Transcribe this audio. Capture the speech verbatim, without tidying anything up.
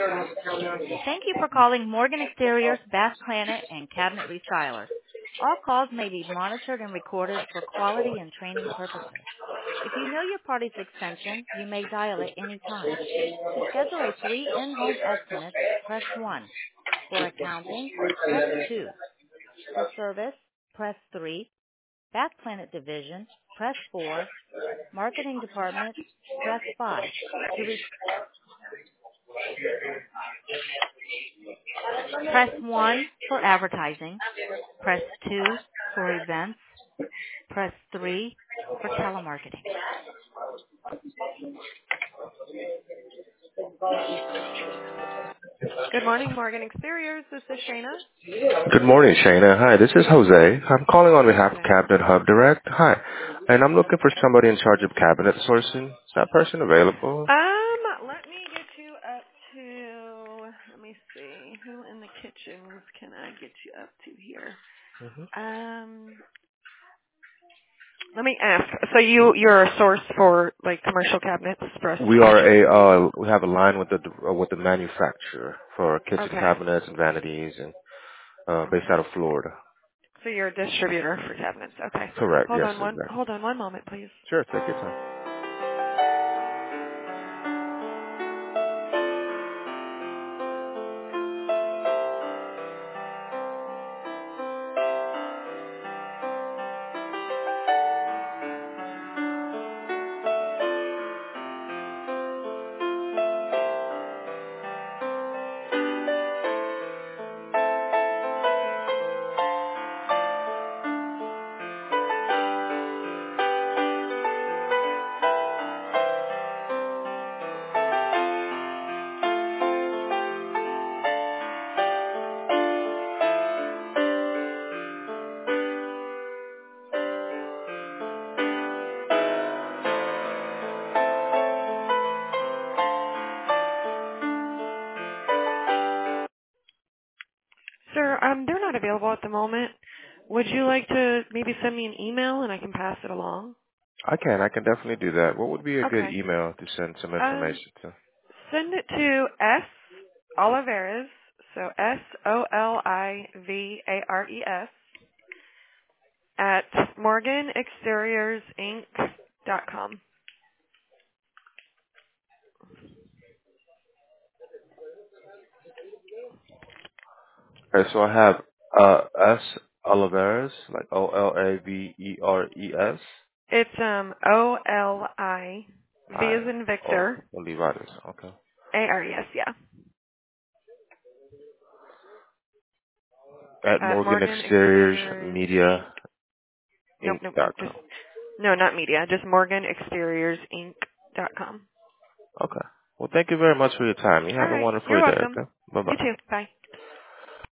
Thank you for calling Morgan Exteriors, Bath Planet, and Cabinet Restylers. All calls may be monitored and recorded for quality and training purposes. If you know your party's extension, you may dial it any time. To schedule a free in-home estimate, press one. For accounting, press two. For service, press three. Bath Planet Division, press four. Marketing Department, press five. To reach Press one for advertising. Press two for events. Press three for telemarketing. Good morning, Morgan Exteriors. This is Shayna. Good morning, Shayna. Hi, this is Jose. I'm calling on behalf of Okay. Cabinet Hub Direct. Hi. And I'm looking for somebody in charge of cabinet sourcing. Is that person available? Um, let me get you up to, let me see, who in the kitchens can I get you up to here? hmm Um, let me ask. So you, you're a source for like commercial cabinets for us to We are manage? a, uh, we have a line with the, uh, with the manufacturer for kitchen Okay. cabinets and vanities and, uh, based Okay. out of Florida. So you're a distributor for cabinets. Okay. Correct. Hold Yes, on one, exactly. hold on one moment, please. Sure, take your time. Sir, um, they're not available at the moment. Would you like to maybe send me an email and I can pass it along? I can. I can definitely do that. What would be a good Okay. email to send some Um, information to? send it to S Olivares, so S O L I V A R E S at Morgan Exteriors Inc dot com. Okay, so I have, uh, S. Oliveres, like O L A V E R E S. It's um O L I V I as in oh Victor Olivares. Okay. A R E S, yeah. At At Morgan Morgan Exteriors Exteriors Media Inc. Nope, Inc. nope, nope. dot Just com. no, not media. Just Morgan Exteriors Inc dot com. Okay. Well, thank you very much for your time. You All have a right. wonderful You're day. welcome. Okay. Bye bye. You too. Bye.